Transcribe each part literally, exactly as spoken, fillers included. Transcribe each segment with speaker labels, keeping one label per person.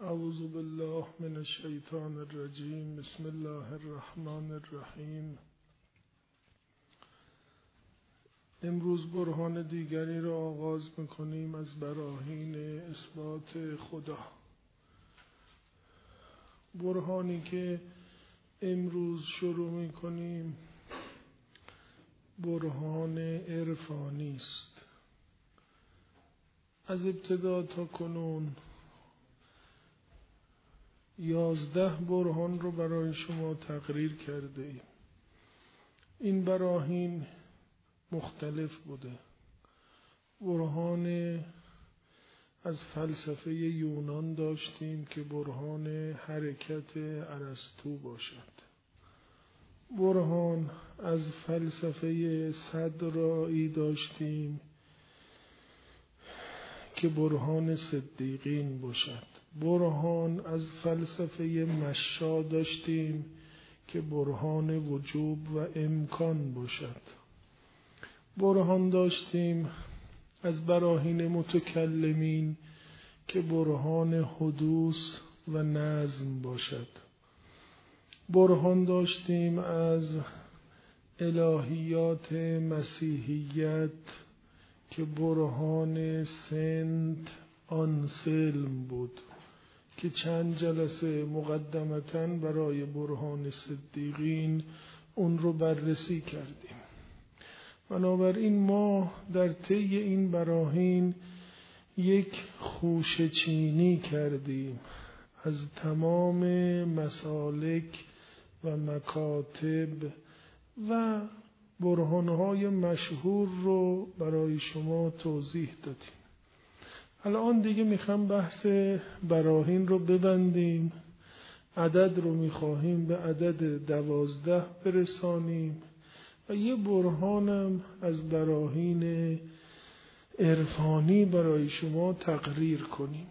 Speaker 1: اعوذ بالله من الشیطان الرجیم. بسم الله الرحمن الرحیم. امروز برهان دیگری را آغاز میکنیم از براهین اثبات خدا. برهانی که امروز شروع میکنیم برهان عرفانی است. از ابتدا تا کنون یازده برهان رو برای شما تقریر کرده ایم. این براهین مختلف بوده. برهان از فلسفه یونان داشتیم که برهان حرکت ارسطو باشد. برهان از فلسفه صدرایی داشتیم که برهان صدیقین باشد. برهان از فلسفه مشا داشتیم که برهان وجوب و امکان باشد. برهان داشتیم از براهین متکلمین که برهان حدوث و نظم باشد. برهان داشتیم از الهیات مسیحیت که برهان سنت آنسلم بود که چند جلسه مقدمتاً برای برهان صدیقین اون رو بررسی کردیم. بنابراین ما در طی این براهین یک خوشه چینی کردیم از تمام مسالک و مکاتب و برهانهای مشهور رو برای شما توضیح دادیم. الان دیگه میخوام بحث براهین رو ببندیم. عدد رو میخواهیم به عدد دوازده برسانیم و یه برهانم از براهین عرفانی برای شما تقریر کنیم.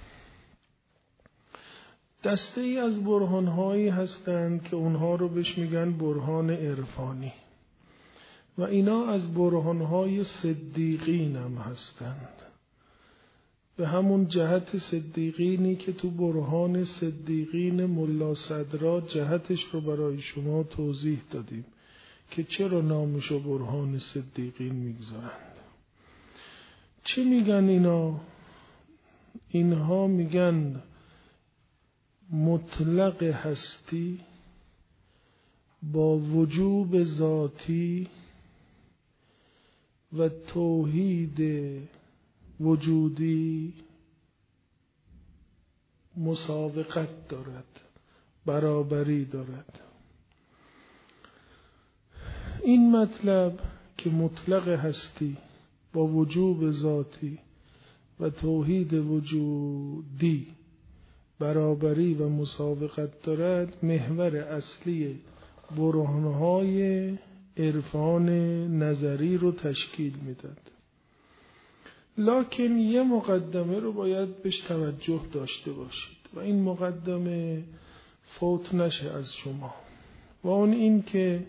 Speaker 1: دسته ای از برهانهایی هستند که اونها رو بهش میگن برهان عرفانی و اینا از برهانهای صدیقین هم هستند. به همون جهت صدیقینی که تو برهان صدیقین ملا صدرا جهتش رو برای شما توضیح دادیم که چرا نامشو برهان صدیقین میگذارند. چه میگن اینا؟ اینها میگن مطلق هستی با وجوب ذاتی و توحید وجودی مساوقت دارد، برابری دارد. این مطلب که مطلق هستی با وجوب ذاتی و توحید وجودی برابری و مساوقت دارد محور اصلی برهانهای عرفان نظری رو تشکیل میداد. لکن یه مقدمه رو باید بهش توجه داشته باشید و این مقدمه فوت نشه از شما و اون این که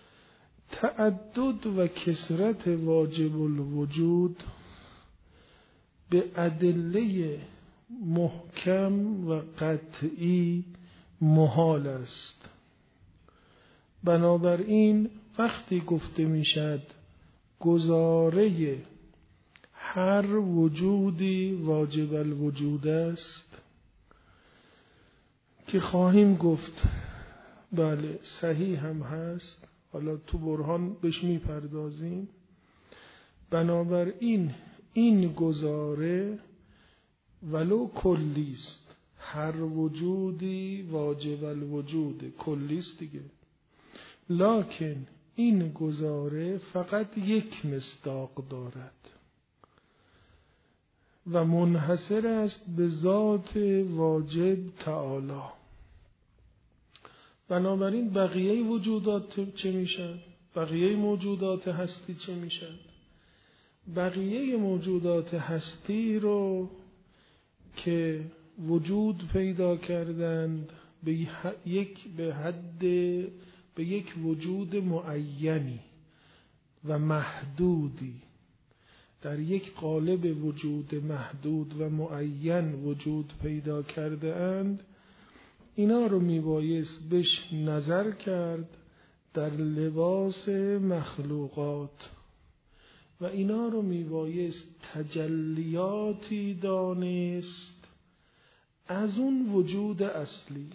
Speaker 1: تعدد و کثرت واجب الوجود به ادله محکم و قطعی محال است. بنابراین وقتی گفته میشد گزاره هر وجودی واجب الوجود است که خواهیم گفت بله صحیح هم هست، حالا تو برهان بهش میپردازیم. بنابراین این گزاره ولو کلی است، هر وجودی واجب الوجود کلی است دیگه، لکن این گزاره فقط یک مصداق دارد و منحصر است به ذات واجب تعالی. بنابراین بقیه وجودات چه میشن؟ بقیه موجودات هستی چه میشن؟ بقیه موجودات هستی رو که وجود پیدا کردند به یک به حد به یک وجود معینی و محدودی در یک قالب وجود محدود و معین وجود پیدا کرده اند، اینا رو میبایست بهش نظر کرد در لباس مخلوقات و اینا رو میبایست تجلیاتی دانست از اون وجود اصلی.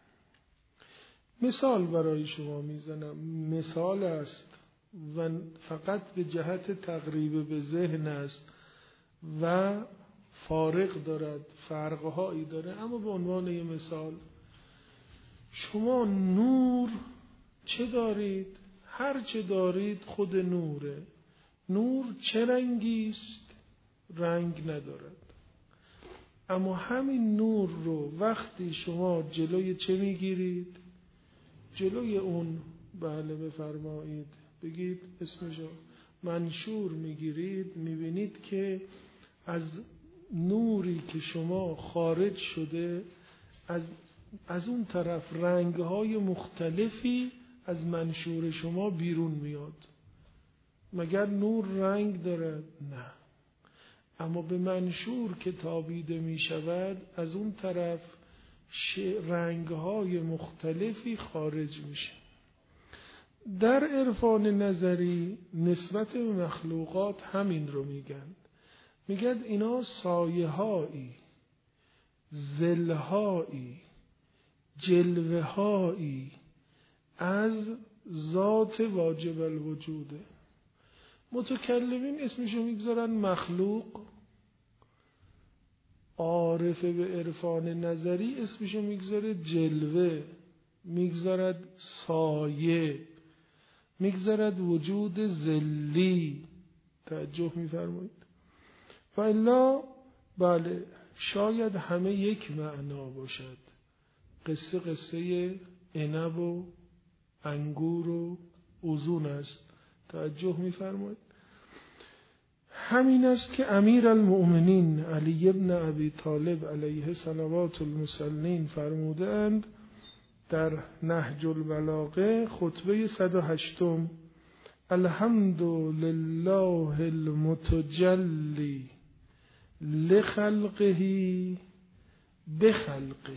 Speaker 1: مثال برای شما میزنم، مثال است و فقط به جهت تقریب به ذهن است و فارق دارد، فرقهایی داره، اما به عنوان یه مثال، شما نور چه دارید؟ هر چه دارید خود نوره. نور چه رنگیست؟ رنگ ندارد. اما همین نور رو وقتی شما جلوی چه میگیرید؟ جلوی اون، بله بفرمایید، بگید اسمشو، منشور میگیرید، میبینید که از نوری که شما خارج شده از از اون طرف رنگهای مختلفی از منشور شما بیرون میاد. مگر نور رنگ دارد؟ نه. اما به منشور که تابیده می شود از اون طرف رنگهای مختلفی خارج میشه. در عرفان نظری نسبت به مخلوقات همین رو میگن. میگن اینا سایه هایی، ظل هایی، جلوه هایی از ذات واجب الوجوده. متکلمین اسمشو میگذارن مخلوق، عارف به عرفان نظری اسمشو میگذاره جلوه، میگذارد سایه، میگذارد وجود ظلی. توجه میفرمایید؟ و الا بله شاید همه یک معنا باشد. قصه قصه عنب و انگور و اوزون است. توجه میفرمایید؟ همین است که امیر المؤمنین علی ابن ابی طالب علیه صلوات المسلمین فرموده اند در نهج البلاغه خطبه صد و هشتم: الحمد لله المتجلی لخلقه بخلقه.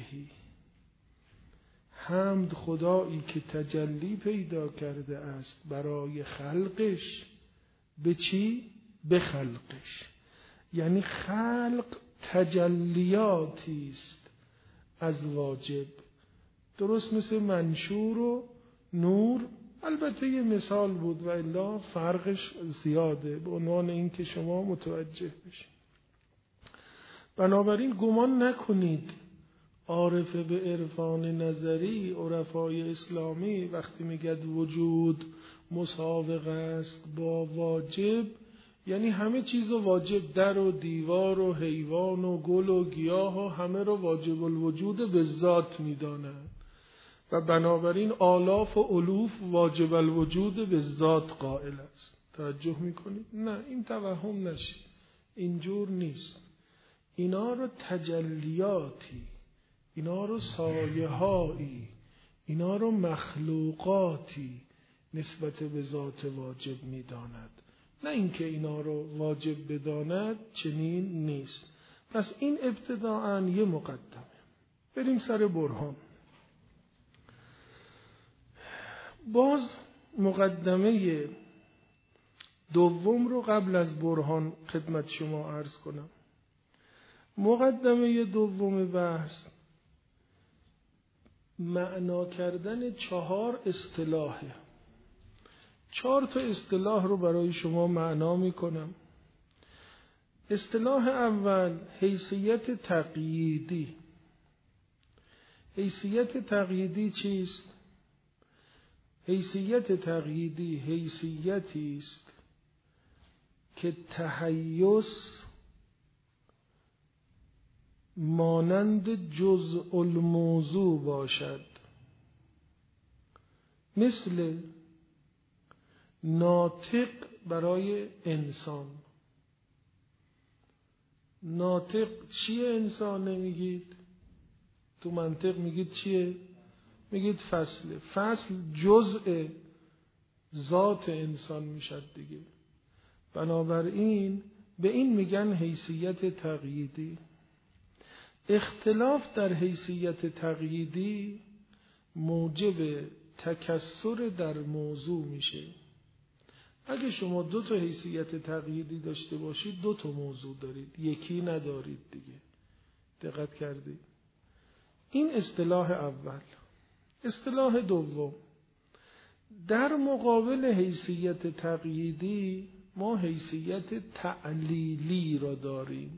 Speaker 1: حمد خدایی که تجلی پیدا کرده است برای خلقش. به چی؟ به خلقش. یعنی خلق تجلیاتی است از واجب، درست مثل منشور و نور. البته یه مثال بود و الا فرقش زیاده، به عنوان این که شما متوجه بشید. بنابراین گمان نکنید عارف به عرفان نظری، عرفای اسلامی وقتی میگد وجود مساوق است با واجب، یعنی همه چیز رو واجب، در و دیوار و حیوان و گل و گیاه و همه رو واجب الوجود به ذات میدانند و بنابراین آلاف و الوف واجب الوجود به ذات قائل است. توجه میکنید؟ نه، این توهم نشه، اینجور نیست. اینا رو تجلیاتی، اینا رو سایه هایی، اینا رو مخلوقاتی نسبت به ذات واجب میداند، نه اینکه اینا رو واجب بداند. چنین نیست. پس این ابتداءً یه مقدمه. بریم سر برهان. باز مقدمه دوم رو قبل از برهان خدمت شما عرض کنم. مقدمه دوم بحث معنا کردن چهار اصطلاحه. چهار تا اصطلاح رو برای شما معنا میکنم. اصطلاح اول حیثیت تقییدی. حیثیت تقییدی چیست؟ حیثیت تقییدی حیثیتی است که تحیز مانند جزء الموضوع باشد، مثل ناطق برای انسان. ناطق چیه انسان نمیگید؟ تو منطق میگید چیه؟ میگید فصله. فصل جزء ذات انسان میشد دیگه. بنابراین به این میگن حیثیت تقییدی. اختلاف در حیثیت تقییدی موجب تکثر در موضوع میشه. اگه شما دو تا حیثیت تقییدی داشته باشید دو تا موضوع دارید، یکی ندارید دیگه. دقت کردید؟ این اصطلاح اول. اصطلاح دوم، در مقابل حیثیت تقییدی ما حیثیت تعلیلی را داریم.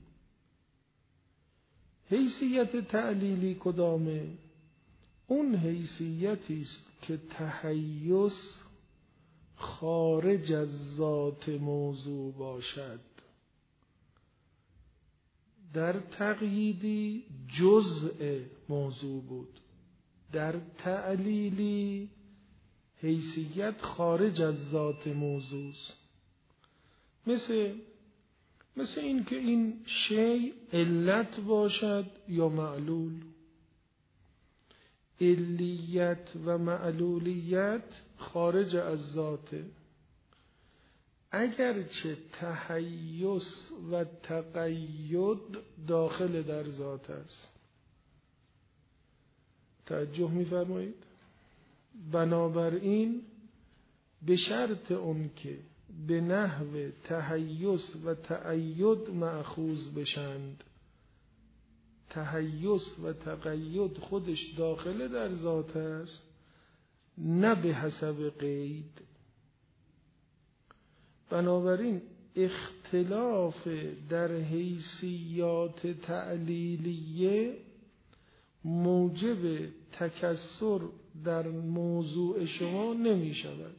Speaker 1: حیثیت تعلیلی کدامه؟ اون حیثیتی است که تحیز خارج از ذات موضوع باشد. در تقییدی جزء موضوع بود، در تعلیلی حیثیت خارج از ذات موضوع است. مثل مثل این که این شیء علت باشد یا معلول. علیت و معلولیت خارج از ذاته، اگرچه تحیز و تقید داخل در ذات است. توجه می‌فرمایید؟ بنابراین به شرط اون که به نحو تحیز و تأید مأخوذ بشند، تحیز و تقید خودش داخل در ذات است، نه به حسب قید. بنابراین اختلاف در حیثیات تعلیلیه موجب تکثر در موضوع شما نمی شود.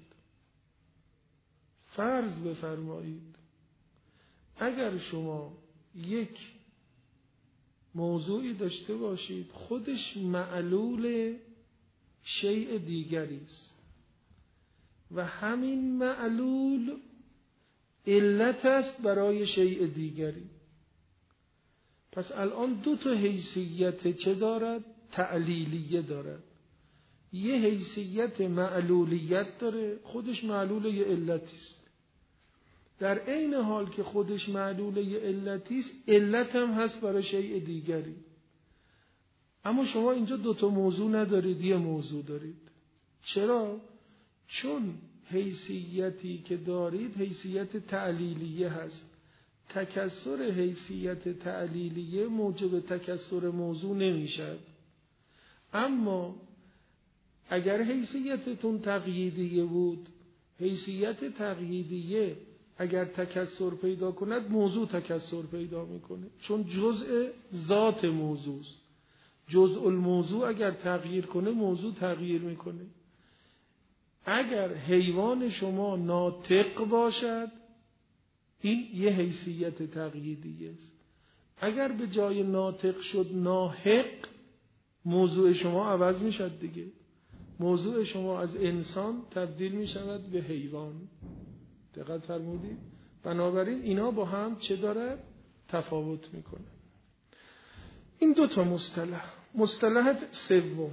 Speaker 1: فرض بفرمایید اگر شما یک موضوعی داشته باشید خودش معلول شیء دیگری است و همین معلول علت است برای شیء دیگری، پس الان دو تا حیثیت چه دارد؟ تعلیلیه دارد. یه حیثیت معلولیت داره، خودش معلول یه علتی است. در عین حال که خودش معلول یه علتی است، علت هم هست برای شیء دیگری. اما شما اینجا دو تا موضوع ندارید، یه موضوع دارید. چرا؟ چون حیثیتی که دارید حیثیت تعلیلیه هست. تکثر حیثیت تعلیلیه موجب تکثر موضوع نمیشد. اما اگر حیثیتتون تقییدیه بود، حیثیت تقییدیه اگر تکثر پیدا کند موضوع تکثر پیدا میکنه، چون جزء ذات موضوع است. جزء الموضوع اگر تغییر کنه موضوع تغییر میکنه. اگر حیوان شما ناطق باشد این یه حیثیت تقییدیه است. اگر به جای ناطق شد ناحق، موضوع شما عوض میشد دیگه. موضوع شما از انسان تبدیل میشود به حیوان. دقت فرمودید؟ بنابراین اینا با هم چه دارد؟ تفاوت میکنه. این دو تا مصطلح. مصطلح سوم،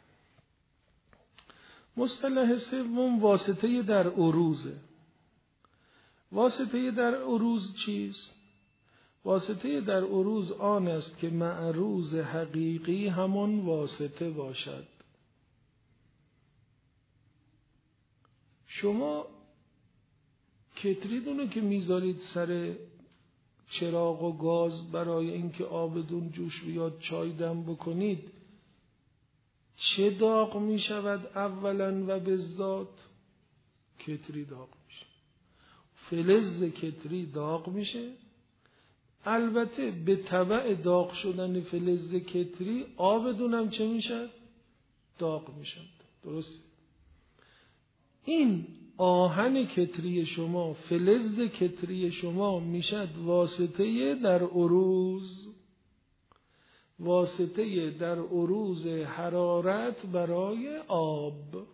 Speaker 1: مصطلح سوم واسطه در عروضه. واسطه در عروض چیست؟ واسطه در عروض آن است که معروض حقیقی همان واسطه باشد. شما کتریدونو که میذارید سر چراغ و گاز برای اینکه آبدون جوش بیاد چای دم بکنید، چه داغ می شود اولا و بالذات؟ کتری داغ میشه، فلز کتری داغ میشه. البته به تبع داغ شدن فلز کتری آبدون هم چه میشه؟ داغ میشه. درسته؟ این آهن کتری شما، فلز کتری شما میشد واسطه در عروض، واسطه در عروض حرارت برای آب.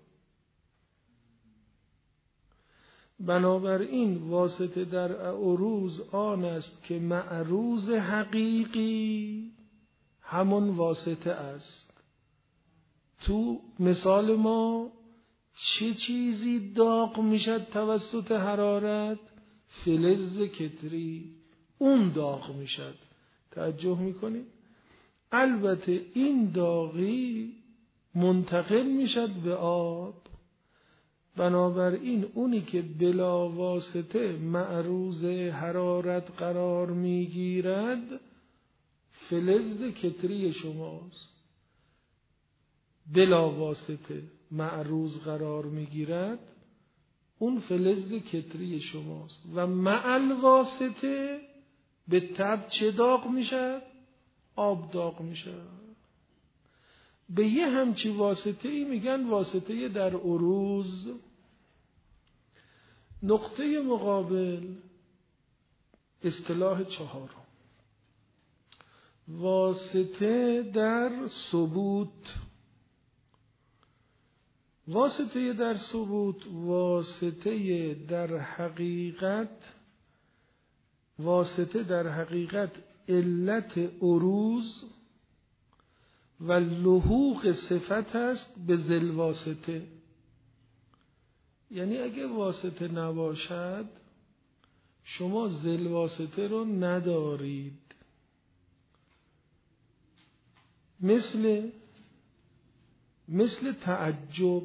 Speaker 1: بنابراین واسطه در عروض آن است که معروض حقیقی همون واسطه است. تو مثال ما چه چیزی داغ میشد توسط حرارت؟ فلز کتری. اون داغ میشد. توجه میکنید؟ البته این داغی منتقل میشد به آب، بنابراین اونی که بلا واسطه معروض حرارت قرار میگیرد فلز کتری شماست. بلا واسطه معروض قرار میگیرد اون فلز کتری شماست و معل واسطه به تبع چه داغ میشد؟ آب داغ میشد. به یه همچی واسطه ای میگن واسطه در عروض. نقطه مقابل اصطلاح چهارم، واسطه در ثبوت. واسطه در ثبوت، واسطه در حقیقت، واسطه در حقیقت علت عروض و لحوق صفت است به ذل واسطه. یعنی اگه واسطه نباشد شما ذل واسطه رو ندارید. مثل مثل تعجب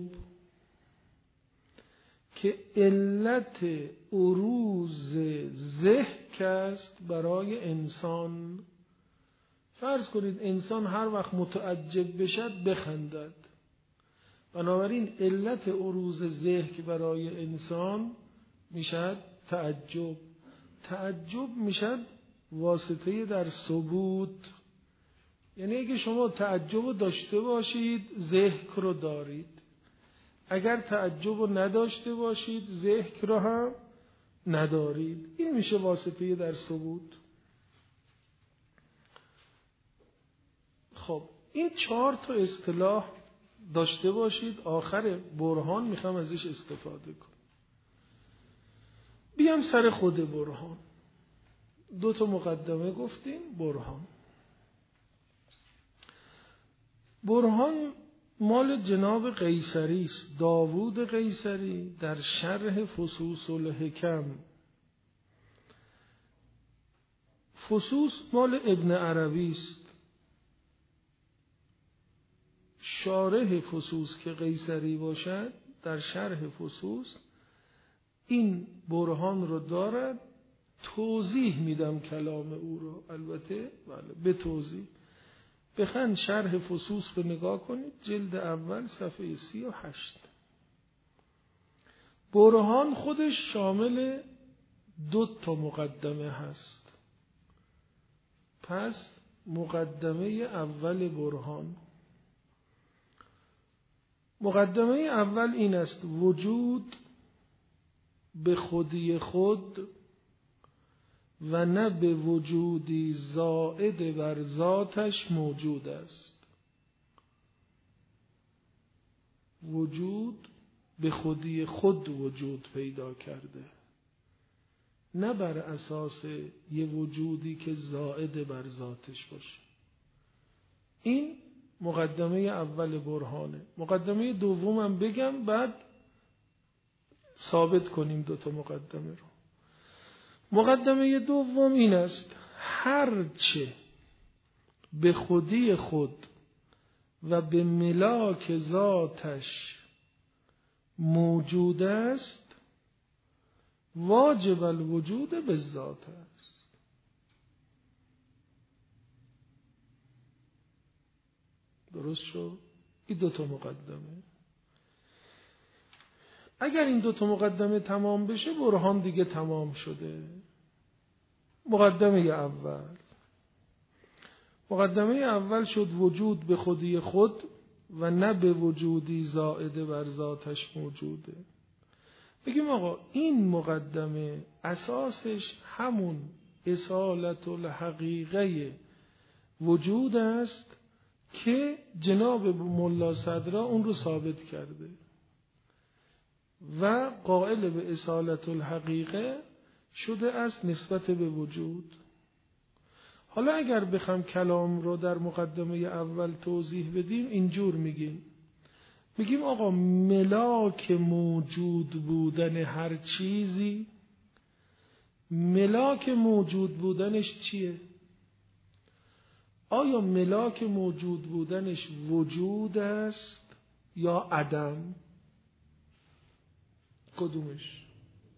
Speaker 1: که علت عروض ضحک است برای انسان. فرض کنید انسان هر وقت متعجب بشد بخندد، بنابراین علت عروض ضحک برای انسان میشد تعجب. تعجب میشد واسطه در ثبوت. یعنی اگه شما تعجب رو داشته باشید ضحک رو دارید، اگر تعجب رو نداشته باشید ضحک رو هم ندارید. این میشه واسطه در ثبوت. خب این چهار تا اصطلاح داشته باشید، آخر برهان میخوام ازش استفاده کنم. بیام سر خود برهان. دو تا مقدمه گفتیم. برهان برهان مال جناب قیصری است، داوود قیصری، در شرح فصوص الحکم. فصوص مال ابن عربی است. شارح فصوص که قیصری باشد در شرح فصوص این برهان رو دارد. توضیح میدم کلام او رو، البته بله به توضیح. بخند شرح فصوص رو نگاه کنید، جلد اول صفحه سی و هشت. برهان خودش شامل دو تا مقدمه هست. پس مقدمه اول برهان، مقدمه اول این است: وجود به خودی خود و نه به وجودی زائد بر ذاتش موجود است. وجود به خودی خود وجود پیدا کرده، نه بر اساس یه وجودی که زائد بر ذاتش باشه. این مقدمه اول برهانه. مقدمه دومم بگم بعد ثابت کنیم دوتا مقدمه رو. مقدمه دوم این است: هرچه به خودی خود و به ملاک ذاتش موجود است واجب الوجود به ذات است. درست شد؟ این دوتا مقدمه. اگر این دوتا مقدمه تمام بشه برهان دیگه تمام شده. مقدمه اول مقدمه اول شد وجود به خودی خود و نه به وجودی زائد بر ذاتش موجوده. بگیم آقا این مقدمه اساسش همون اصالت الحقیقه وجود است که جناب ملا صدرا اون رو ثابت کرده و قائل به اصالت الحقیقه شده است نسبت به وجود. حالا اگر بخوام کلام رو در مقدمه اول توضیح بدیم اینجور میگیم میگیم آقا ملاک موجود بودن هر چیزی ملاک موجود بودنش چیه؟ آیا ملاک موجود بودنش وجود است یا عدم؟ کدومش؟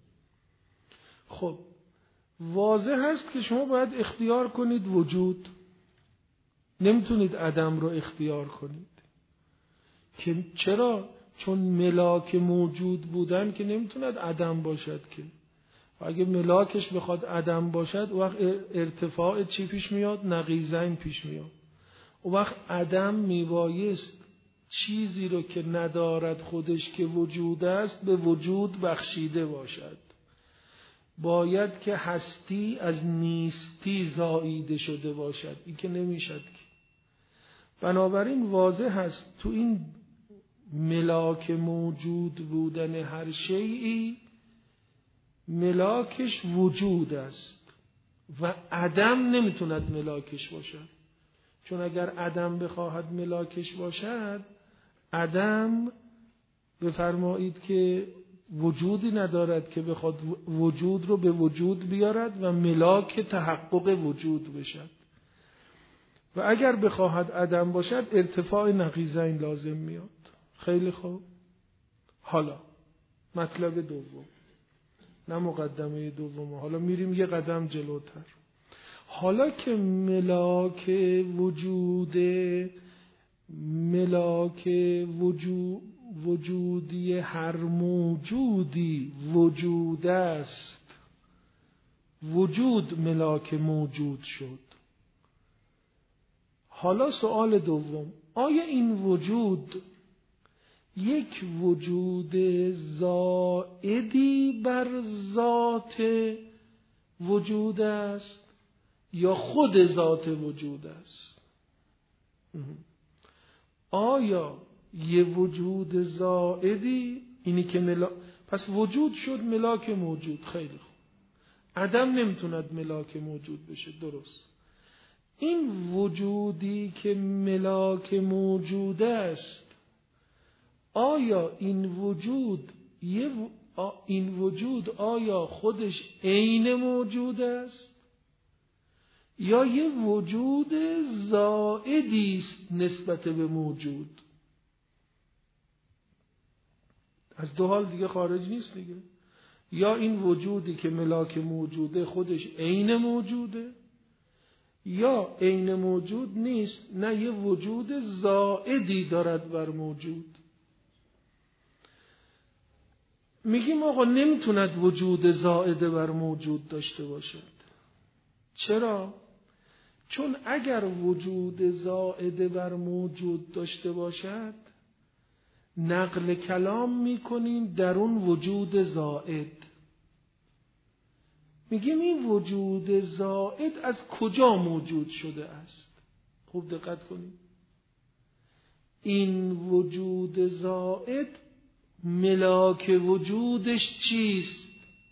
Speaker 1: خب واضح هست که شما باید اختیار کنید وجود، نمیتونید عدم رو اختیار کنید. که چرا؟ چون ملاک موجود بودن که نمیتوند عدم باشد که. اگه ملاکش بخواد عدم باشد وقت ارتفاع چی پیش میاد؟ نقیضین پیش میاد. و وقت عدم میبایست چیزی رو که ندارد خودش که وجود است به وجود بخشیده باشد. باید که هستی از نیستی زاییده شده باشد. این که نمیشد که. بنابراین واضح هست تو این ملاک موجود بودن هر شیئی ملاکش وجود است و عدم نمیتوند ملاکش باشد. چون اگر عدم بخواهد ملاکش باشد، عدم بفرمایید که وجودی ندارد که بخواد وجود رو به وجود بیارد و ملاک تحقق وجود بشد. و اگر بخواهد عدم باشد ارتفاع نقیضین لازم میاد. خیلی خوب. حالا مطلب دوم، نه مقدمه دوم، حالا میریم یه قدم جلوتر. حالا که ملاک وجود ملاک وجود وجودی هر موجودی وجود است، وجود ملاک موجود شد. حالا سوال دوم، آیا این وجود یک وجود زائدی بر ذات وجود است یا خود ذات وجود است؟ آیا یه وجود زائدی اینی که ملا... پس وجود شد ملاک موجود. خیلی خوب. عدم نمیتوند ملاک موجود بشه. درست. این وجودی که ملاک موجود است، آیا این وجود یه و... این وجود آیا خودش عین موجود است یا یه وجود زائدی است نسبت به موجود؟ از دو حال دیگه خارج نیست دیگه. یا این وجودی که ملاک موجوده خودش عین موجوده، یا عین موجود نیست، نه یه وجود زائدی دارد بر موجود. میگیم آقا نمیتوند وجود زائد بر موجود داشته باشد. چرا؟ چون اگر وجود زائد بر موجود داشته باشد، نقل کلام میکنیم در اون وجود زائد. میگیم این وجود زائد از کجا موجود شده است؟ خوب دقت کنید. این وجود زائد ملاک وجودش چیست؟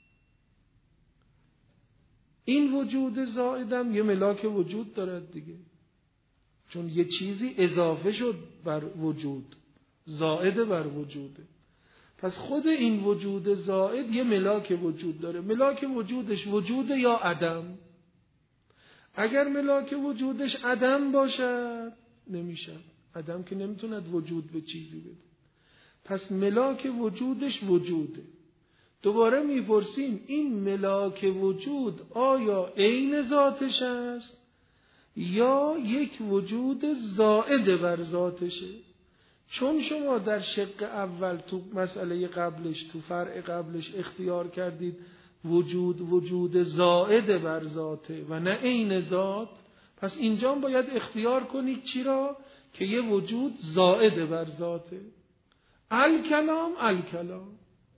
Speaker 1: این وجود زائدم یه ملاک وجود دارد دیگه، چون یه چیزی اضافه شد بر وجود، زائد بر وجوده. پس خود این وجود زائد یه ملاک وجود داره. ملاک وجودش وجوده یا عدم؟ اگر ملاک وجودش عدم باشد نمیشه. عدم که نمیتوند وجود به چیزی بده. پس ملاک وجودش وجوده. دوباره میپرسیم این ملاک وجود آیا عین ذاتش است یا یک وجود زائد بر ذاتشه؟ چون شما در شق اول تو مسئله قبلش، تو فرع قبلش اختیار کردید وجود وجود زائد بر ذاته و نه عین ذات، پس اینجا باید اختیار کنید چی را؟ که یه وجود زائد بر ذاته. الکلام الکلام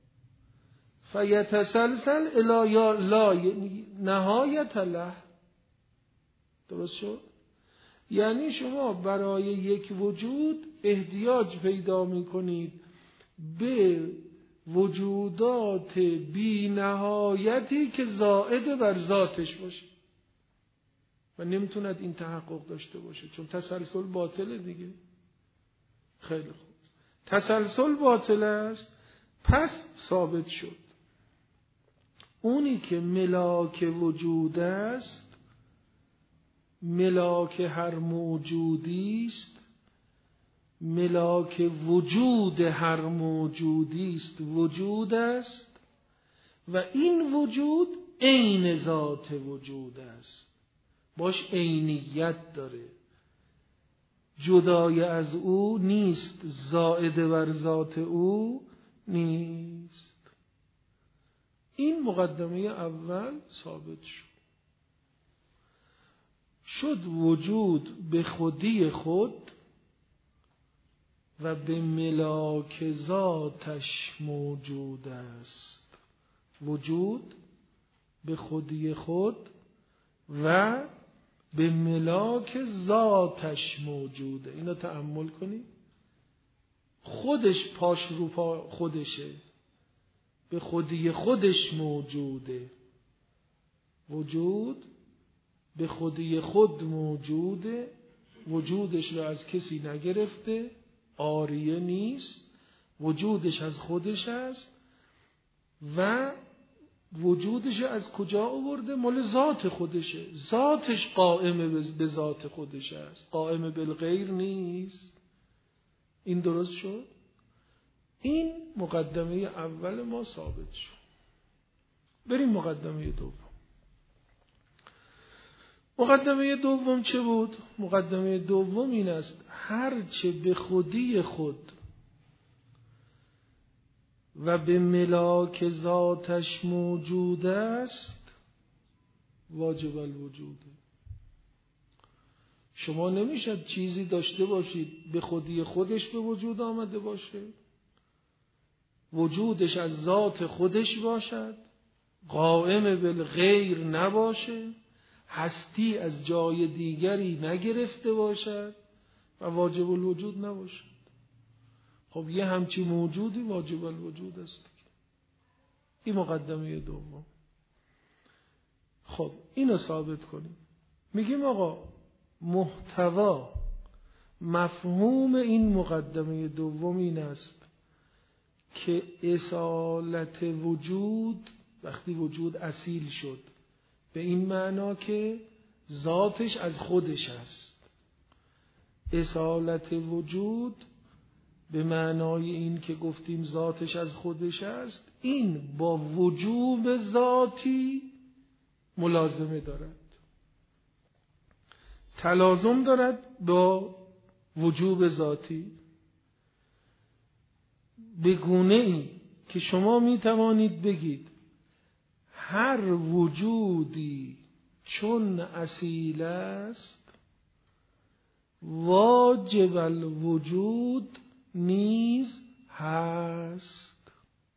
Speaker 1: فیتسلسل الی لا نهایت له. درست شد؟ یعنی شما برای یک وجود احتیاج پیدا می کنید به وجودات بی نهایتی که زائد بر ذاتش باشه و نمیتوند این تحقق داشته باشه، چون تسلسل باطله دیگه. خیلی خوب. تسلسل باطل است، پس ثابت شد. اونی که ملاک وجود است، ملاک هر موجودی است، ملاک وجود هر موجودی است، وجود است و این وجود عین ذات وجود است، باش عینیت داره، جدای از او نیست، زائد بر ذات او نیست. این مقدمه اول ثابت شد. شد وجود به خودی خود و به ملاک ذاتش موجود است. وجود به خودی خود و به ملاک ذاتش موجوده. اینو تأمل کنید. خودش پاش رو پا خودشه، به خودی خودش موجوده. وجود به خودی خود موجوده، وجودش رو از کسی نگرفته، عاریه نیست، وجودش از خودش است و وجودش از کجا آورده؟ مال ذات خودشه. ذاتش قائم به ذات خودش است، قائم بالغیر نیست. این درست شد؟ این مقدمه اول ما ثابت شد. بریم مقدمه دوم. مقدمه دوم چه بود؟ مقدمه دوم این است هرچه به خودی خود و به ملاک ذاتش موجود است واجب الوجوده. شما نمیشد چیزی داشته باشید به خودی خودش به وجود آمده باشه، وجودش از ذات خودش باشد، قائم بالغیر نباشه، هستی از جای دیگری نگرفته باشد و واجب الوجود نباشد. خب یه همچی موجودی واجب الوجود است. این مقدمه دوم. خب اینو ثابت کنیم. میگیم آقا محتوا مفهوم این مقدمه دوم این است که اصالت وجود، وقتی وجود اصیل شد، به این معنا که ذاتش از خودش است. اصالت وجود به معنای این که گفتیم ذاتش از خودش است، این با وجوب ذاتی ملازمه دارد، تلازم دارد با وجوب ذاتی، به گونه ای که شما می توانید بگید هر وجودی چون اصیل است واجب الوجود نیز هست.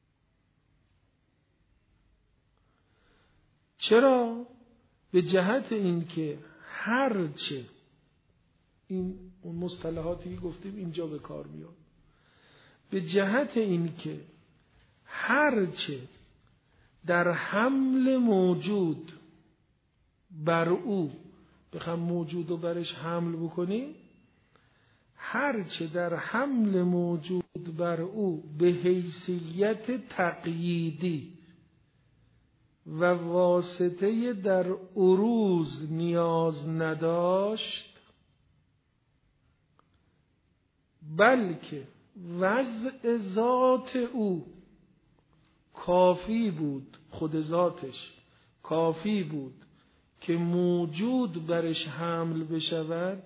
Speaker 1: چرا؟ به جهت این که هرچه، این اون مصطلحاتی که گفتیم اینجا به کار میاد، به جهت این که هرچه در حمل موجود بر او، بخوام موجود رو برش حمل بکنیم، هرچه در حمل موجود بر او به حیثیت تقییدی و واسطه در عروض نیاز نداشت، بلکه وضع ذات او کافی بود، خود ذاتش کافی بود که موجود برش حمل بشود،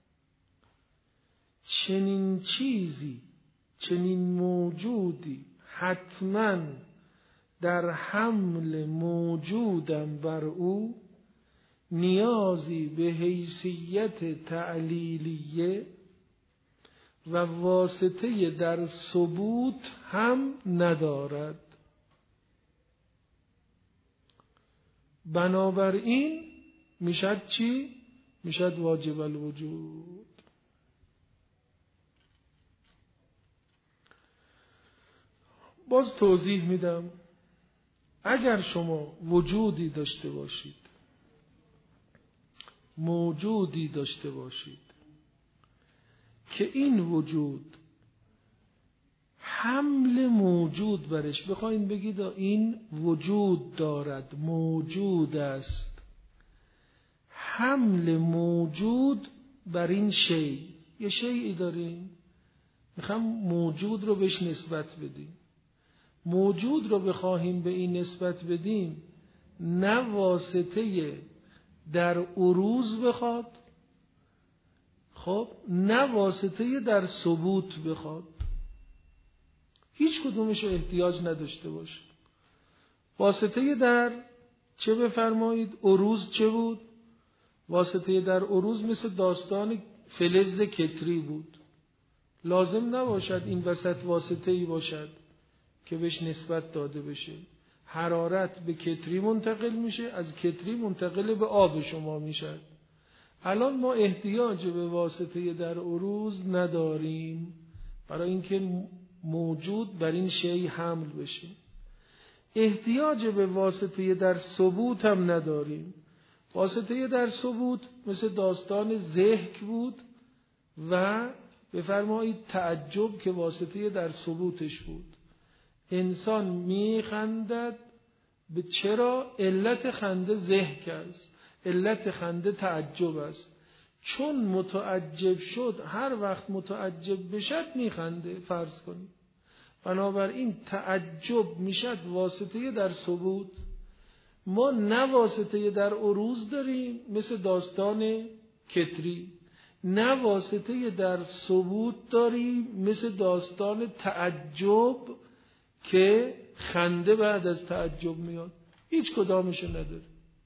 Speaker 1: چنین چیزی، چنین موجودی حتما در حمل موجودم بر او نیازی به حیثیت تعلیلیه و واسطه در ثبوت هم ندارد. بنابراین میشد چی؟ میشد واجب الوجود. باز توضیح میدم. اگر شما وجودی داشته باشید، موجودی داشته باشید که این وجود حمل موجود برش، بخواین بگید این وجود دارد، موجود است، حمل موجود بر این شی. یه شیئی داریم میخوام موجود رو بهش نسبت بدیم، موجود رو بخواهیم به این نسبت بدیم، نه واسطه در عروض بخواد، خب نه واسطه در ثبوت بخواد، هیچ کدومش احتیاج نداشته باشه. واسطه در چه بفرمایید؟ عروض چه بود؟ واسطه در عروض مثل داستان فلز کتری بود. لازم نباشد این وسط واسطه‌ای باشد که بهش نسبت داده بشه. حرارت به کتری منتقل میشه، از کتری منتقل به آب شما میشه. الان ما احتیاج به واسطه در عروض نداریم برای اینکه موجود بر این شی حمل بشه. احتیاج به واسطه در ثبوت هم نداریم. واسطه در ثبوت مثل داستان ضحک بود و بفرمایید تعجب که واسطه در ثبوتش بود. انسان میخندد به چرا؟ علت خنده ضحک است، علت خنده تعجب است. چون متعجب شد، هر وقت متعجب بشد میخنده، فرض کنید. بنابراین تعجب میشد واسطه در ثبوت. ما نه واسطه در عروض داریم مثل داستان کتری، نه واسطه در ثبوت داریم مثل داستان تعجب که خنده بعد از تعجب میاد. هیچ کدامشو نداره.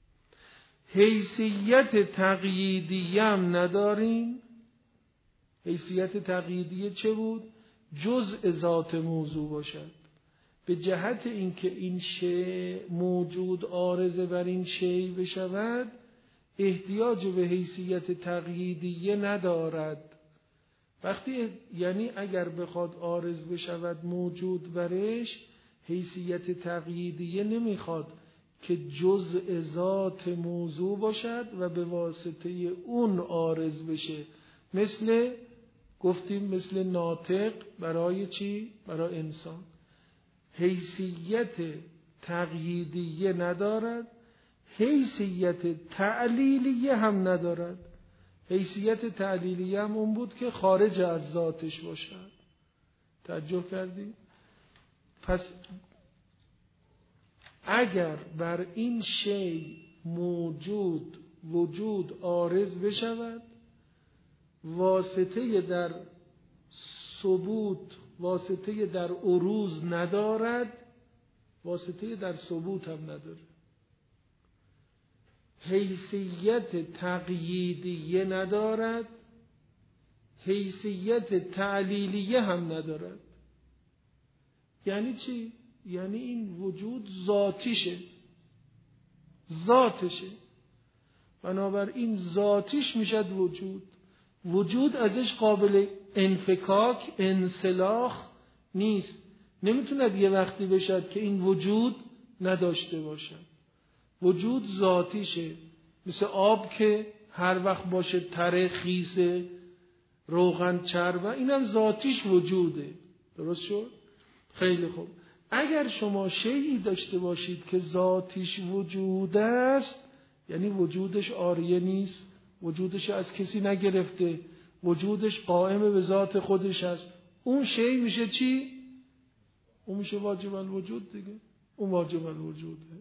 Speaker 1: حیثیت تقییدیه هم نداریم. حیثیت تقییدیه چه بود؟ جزء ذات موضوع باشد، به جهت اینکه این شی موجود عارضه بر این شی بشود احتیاج به حیثیت تقییدیه ندارد. وقتی یعنی اگر بخواد عارض بشود موجود برش، حیثیت تقییدیه نمیخواد که جزء ذات موضوع باشد و به واسطه اون عارض بشه. مثل گفتیم مثل ناطق برای چی؟ برای انسان. حیثیت تقییدیه ندارد، حیثیت تعلیلیه هم ندارد. حیثیت تعلیلیه هم اون بود که خارج از ذاتش باشد. توجه کردی؟ پس اگر بر این شی موجود وجود عارض بشود، واسطه در ثبوت واسطه در عروض ندارد، واسطه در ثبوت هم نداره. حیثیت تقییدیه ندارد، حیثیت تعلیلیه هم ندارد. یعنی چی؟ یعنی این وجود ذاتیشه، ذاتشه. بنابراین ذاتیش میشد وجود. وجود ازش قابل انفکاک، انسلاخ نیست. نمیتوند یه وقتی بشد که این وجود نداشته باشد. وجود ذاتیشه، مثل آب که هر وقت باشه تره، خیسه، روغن، چربه، اینم ذاتیش وجوده. درست شد؟ خیلی خوب. اگر شما شیئی داشته باشید که ذاتیش وجود است، یعنی وجودش عاریه نیست، وجودش از کسی نگرفته، وجودش قائم به ذات خودش است، اون شی میشه چی؟ اون میشه واجب الوجود دیگه. اون واجب الوجوده.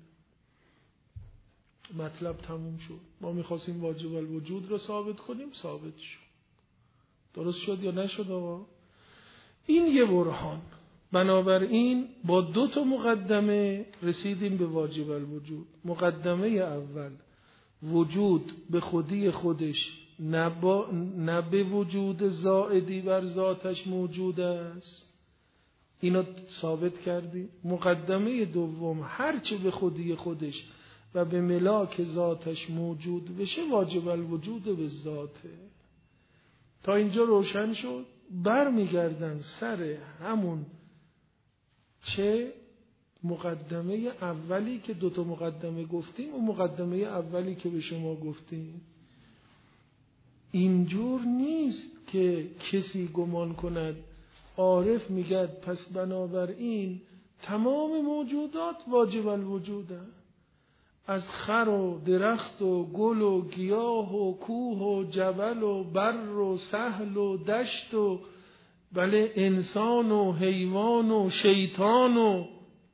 Speaker 1: مطلب تموم شد. ما میخواستیم واجب الوجود رو ثابت کنیم، ثابت شد. درست شد یا نشد آقا؟ این یه برهان. بنابراین با دو تا مقدمه رسیدیم به واجب الوجود. مقدمه اول، وجود به خودی خودش نه, با... نه به وجود زائدی بر ذاتش موجود است. اینو ثابت کردیم. مقدمه دوم، هرچه به خودی خودش و به ملاک ذاتش موجود بشه واجب الوجود به ذاته. تا اینجا روشن شد. برمیگردن سر همون چه مقدمه اولی که دوتا مقدمه گفتیم، و مقدمه اولی که به شما گفتیم. اینجور نیست که کسی گمان کند عارف میگه پس بنابراین تمام موجودات واجب الوجودن، از خر و درخت و گل و گیاه و کوه و جبل و بر و سهل و دشت و بله انسان و حیوان و شیطان و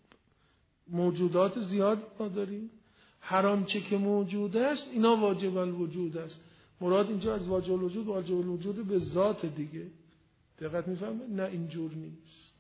Speaker 1: موجودات زیاد ما داریم. هر آنچه که موجود است اینا واجب الوجود است. مراد اینجا از واجب الوجود واجب الوجود به ذات دیگه. دقت می‌فهمید؟ نه اینجور نیست.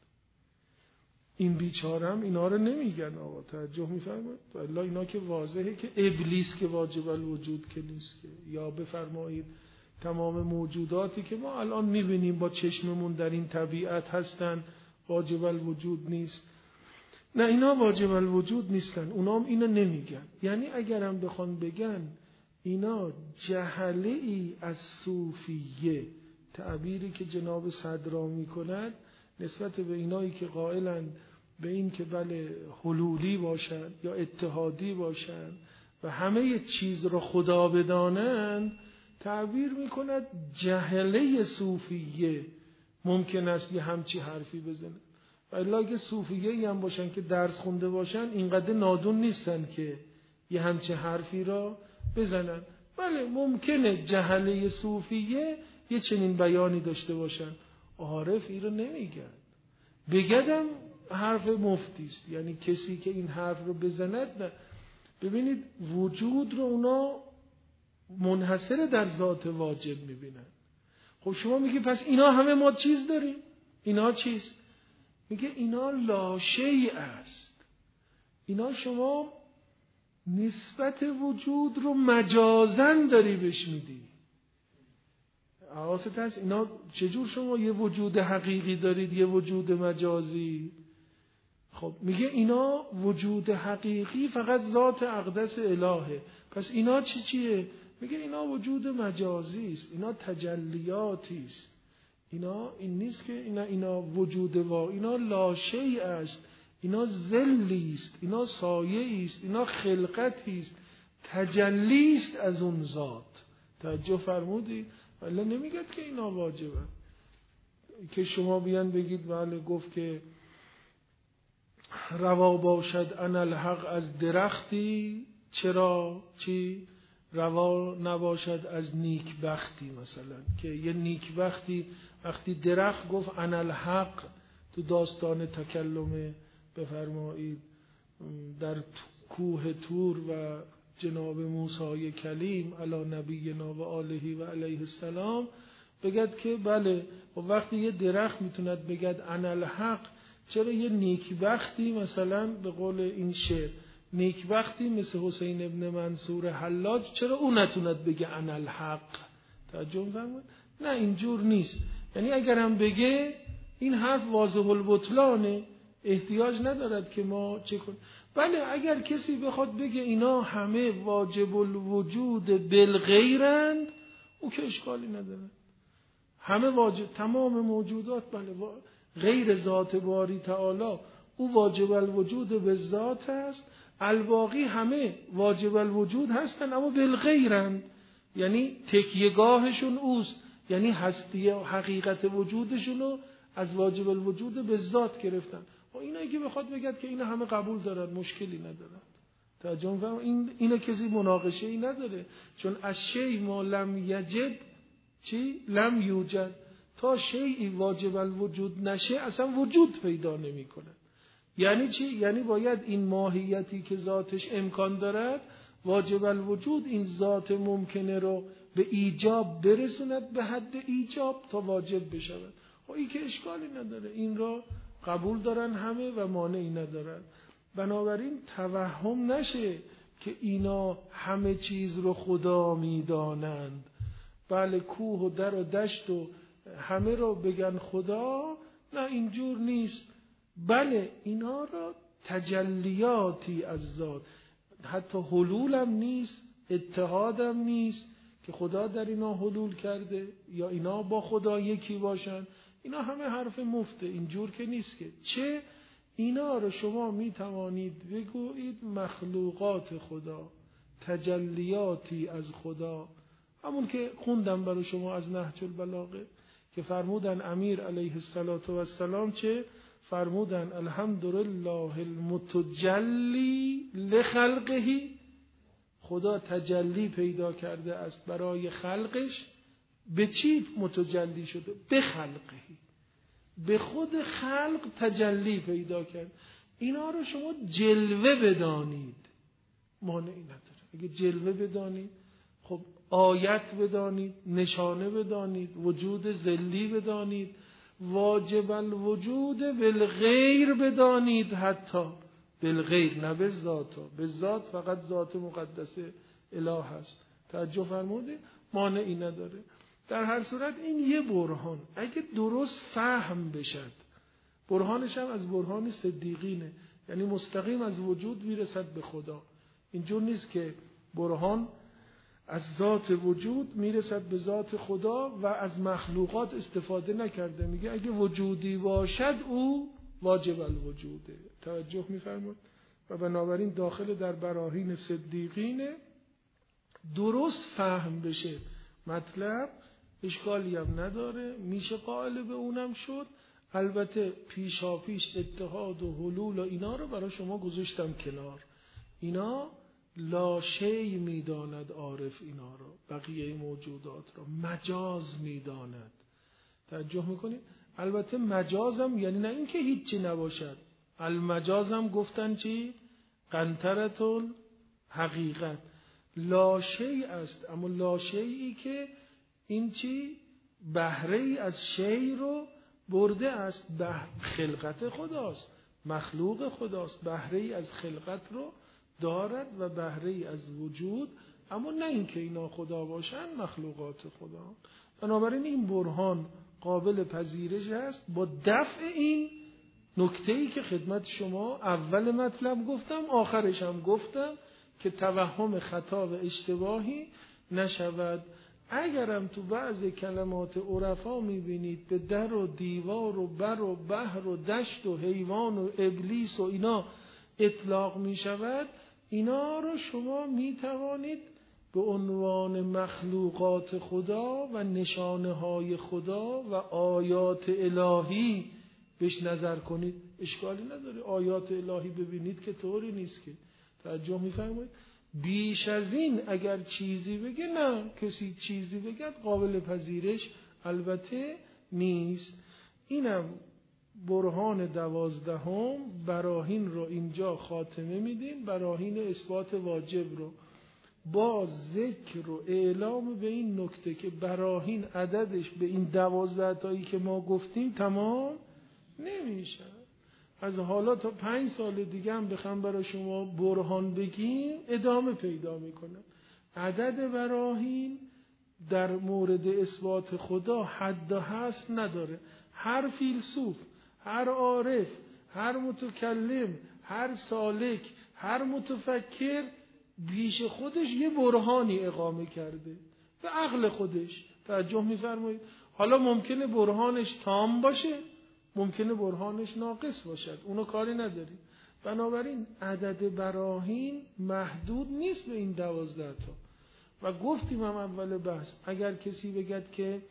Speaker 1: این بیچارم اینا رو نمیگن. آقا توجه می‌فرمایید؟ والله اینا که واضحه که ابلیس که واجب الوجود که نیست که، یا بفرمایید تمام موجوداتی که ما الان می‌بینیم با چشممون در این طبیعت هستن واجب الوجود نیست. نه اینا واجب الوجود نیستن. اونا هم اینو نمیگن. یعنی اگرم بخوان بگن اینا جهله ای از صوفیه، تعبیری که جناب صدرا میکند نسبت به اینایی که قائلن به این که بله حلولی باشن یا اتحادی باشن و همه چیز را خدا بدانند، تعبیر میکند جهله صوفیه ممکن است یه همچی حرفی بزنن. ولی اگه صوفیه هم باشن که درس خونده باشن اینقدر نادون نیستن که یه همچه حرفی را بزنن. بله ممکنه جهله صوفیه یه چنین بیانی داشته باشن. عارف این رو نمیگن. بگدم حرف مفتیست، یعنی کسی که این حرف رو بزند. نه ببینید وجود رو اونا منحصر در ذات واجب میبینن. خب شما میگی پس اینا همه ما چیز داریم، اینا چیست؟ میگه اینا لاشیء است. اینا شما نسبت وجود رو مجازن داری بهش میدی. حواست هست؟ اینا چجور شما یه وجود حقیقی دارید یه وجود مجازی؟ خب میگه اینا وجود حقیقی فقط ذات اقدس الهه. پس اینا چی چیه؟ میگه اینا وجود مجازی است، اینا تجلیاتی است. اینا این نیست که اینا اینا وجود واقعی، اینا لاشیء است، اینا ذلی است، اینا سایه است، اینا خلقتی است، تجلی است از اون ذات. توجه فرمودید؟ ولی نمیگه که اینا واجبه. که شما بیان بگید بله گفت که روا باشد انا الحق از درختی، چرا چی؟ روا نباشد از نیک بختی. مثلا که یه نیک بختی وقتی درخت گفت انا الحق تو داستان تکلم بفرمایید در کوه تور و جناب موسی کلیم علی نبینا و آله و علیه السلام بگد که بله و وقتی یه درخت میتوند بگد انا الحق، چرا یه نیکبختی مثلا به قول این شعر نیکبختی مثل حسین ابن منصور حلاج چرا اون نتوند بگه انا الحق؟ توجه می‌فرمایید؟ نه اینجور نیست. یعنی اگر هم بگه این حرف واضح البطلانه، احتیاج ندارد که ما چه کنیم. بله اگر کسی بخواد بگه اینا همه واجب الوجود بالغیرند، او که اشکالی نداره. همه واجب، تمام موجودات بله غیر ذات باری تعالی او واجب الوجود به ذات است، الباقی همه واجب الوجود هستن اما بالغیرند، یعنی تکیهگاهشون اوست، یعنی هستی و حقیقت وجودشونو از واجب الوجود به ذات گرفتن. و اینا که بخواد بگد که اینا همه قبول دارن مشکلی ندارن. توجه فهم این اینا کسی مناقشه ای نداره، چون از شیء ما لم یجب چی لم یوجد، تا شیئی واجب الوجود نشه اصلا وجود پیدا نمیکنه. یعنی چی؟ یعنی باید این ماهیتی که ذاتش امکان دارد واجب الوجود این ذات ممکنه رو به ایجاب برسوند به حد ایجاب تا واجب بشود. و این که اشکالی نداره، این را قبول دارن همه و مانعی ندارن. بنابراین توهم نشه که اینا همه چیز رو خدا میدانند. بله کوه و در و دشت و همه رو بگن خدا، نه اینجور نیست. بله اینا را تجلیاتی از ذات، حتی حلولم نیست، اتحادم نیست که خدا در اینا حلول کرده یا اینا با خدا یکی باشن. اینا همه حرف مفته، اینجور که نیست که. چه اینا رو شما می توانید بگویید مخلوقات خدا، تجلیاتی از خدا، همون که خوندم برای شما از نهج البلاغه که فرمودن امیر علیه السلام چه؟ فرمودن الحمدلله المتجلی لخلقه، خدا تجلی پیدا کرده است برای خلقش. به چی متجلی شده؟ به خلقه، به خود خلق تجلی پیدا کرد. اینا رو شما جلوه بدانید، مانعی نداره. اگه جلوه بدانید، خب آیت بدانید، نشانه بدانید، وجود ذلی بدانید، واجب الوجود بالغیر بدانید، حتی بالغیر، نه به ذات. به ذات فقط ذات مقدس اله هست. توجه فرمودید؟ مانعی نداره. در هر صورت این یه برهان اگه درست فهم بشد، برهانش هم از برهان صدیقینه، یعنی مستقیم از وجود میرسد به خدا. اینجور نیست که برهان از ذات وجود میرسد به ذات خدا و از مخلوقات استفاده نکرده. میگه اگه وجودی باشد او واجب الوجوده. توجه میفرمود؟ و بنابراین داخل در براهین صدیقینه. درست فهم بشه مطلب، اشکالی هم نداره، میشه قائل به اونم شد. البته پیشا پیش اتحاد و حلول و اینا رو برای شما گذاشتم کنار. اینا لا شیء میداند عارف، اینا رو، بقیه موجودات رو مجاز میداند. توجه میکنید؟ البته مجازم یعنی نه اینکه هیچی نباشد. المجازم گفتن چی؟ قنطرتون حقیقت. لا شیء است، اما لا شیئی که این چی؟ بهره ای از شیء رو برده است. به خلقت خداست، مخلوق خداست، بهره ای از خلقت رو دارد و بهره ای از وجود، اما نه اینکه اینا خدا باشن، مخلوقات خدا. بنابراین این برهان قابل پذیرش است. با دفع این نکته‌ای که خدمت شما اول مطلب گفتم، آخرش هم گفتم که توهم خطا و اشتباهی نشود. اگرم تو بعض کلمات عرفا میبینید به در و دیوار و بر و بحر و دشت و حیوان و ابلیس و اینا اطلاق میشود، اینا رو شما میتوانید به عنوان مخلوقات خدا و نشانه های خدا و آیات الهی بهش نظر کنید. اشکالی نداره. آیات الهی ببینید که طوری نیست که. توجه میفرمایید؟ بیش از این اگر چیزی بگه، نه، کسی چیزی بگه قابل پذیرش البته نیست. اینم برهان دوازدهم. براهین رو اینجا خاتمه میدیم. براهین اثبات واجب رو با ذکر و اعلام به این نکته که براهین عددش به این دوازده تایی که ما گفتیم تمام نمیشه. از حالا تا پنج سال دیگه هم بخوام برای شما برهان بگیم ادامه پیدا میکنه. عدد براهین در مورد اثبات خدا حد و حصر نداره. هر فیلسوف، هر عارف، هر متکلم، هر سالک، هر متفکر بیش خودش یه برهانی اقامه کرده به عقل خودش. توجه میفرمایید؟ حالا ممکنه برهانش تام باشه، ممکنه برهانش ناقص باشد، اونو کاری نداری. بنابراین عدد براهین محدود نیست به این دوازده تا. و گفتیم هم اول بحث، اگر کسی بگد که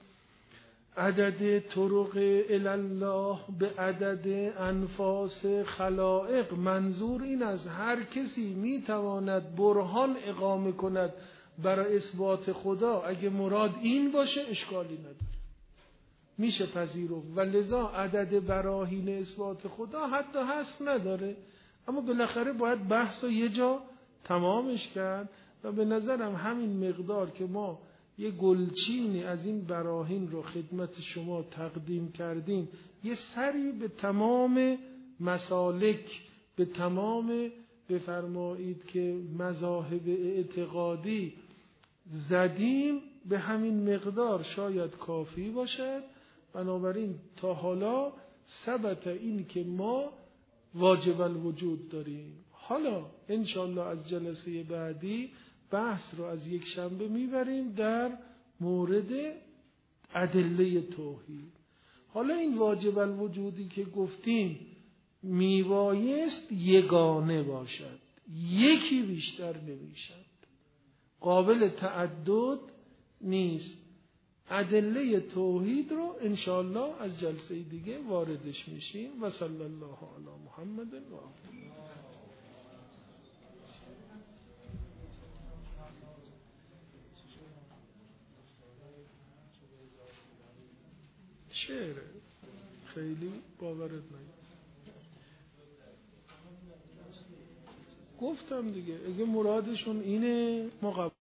Speaker 1: عدد طرق الله به عدد انفاس خلائق، منظور این از هر کسی میتواند برهان اقامه کند برای اثبات خدا، اگه مراد این باشه اشکالی نداره، میشه پذیرفت. و لذا عدد براهین اثبات خدا حتی حصر نداره، اما بالاخره باید بحث رو یه جا تمامش کرد. و به نظرم همین مقدار که ما یه گلچینی از این براهین رو خدمت شما تقدیم کردیم، یه سری به تمام مسالک، به تمام بفرمایید که مذاهب اعتقادی زدیم، به همین مقدار شاید کافی باشد. بنابراین تا حالا ثبت این که ما واجب الوجود داریم. حالا انشالله از جلسه بعدی بحث رو از یک شنبه میبریم در مورد ادله توحید. حالا این واجب الوجودی که گفتیم میبایست یگانه باشد، یکی بیشتر نمیشد، قابل تعدد نیست. ادله توحید رو انشاءالله از جلسه دیگه واردش میشیم. و صلی الله علی محمد و آله. شعره خیلی باورت نگید. گفتم دیگه اگه مرادشون اینه ما